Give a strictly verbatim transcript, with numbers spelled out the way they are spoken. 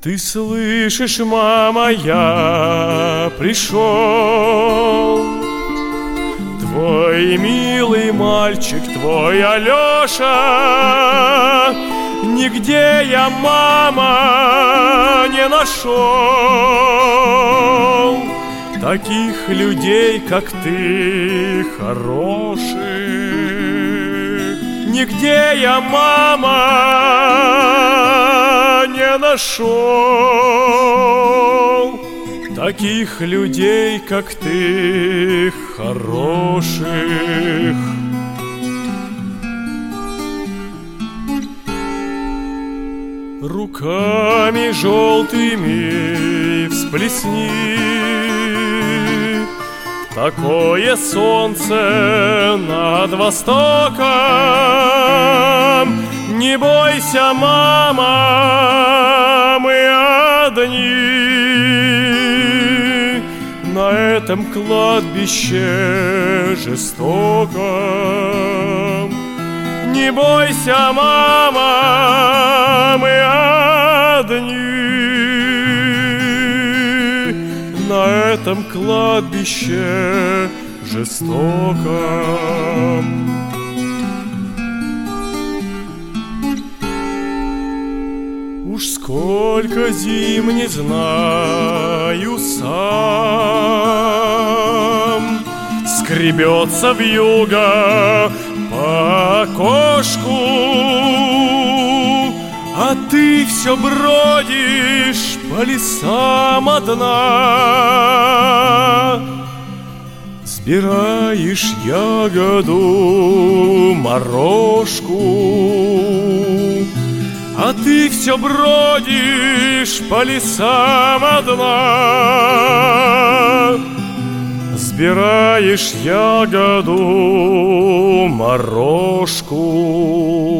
Ты слышишь, мама, я пришел. Твой милый мальчик, твой Алеша, нигде я, мама, не нашел таких людей, как ты, хороших. Нигде я, мама, не нашел таких людей, как ты, хороших. Руками желтыми всплесни, такое солнце над востоком. Не бойся, мама, мы одни на этом кладбище жестоком. Не бойся, мама, мы одни на этом кладбище жестоком. Уж сколько зим не знаю сам, скребется вьюга по окошку, а ты все бродишь по лесам одна. Сбираешь ягоду морожку, а ты все бродишь по лесам одна. Сбираешь ягоду морожку.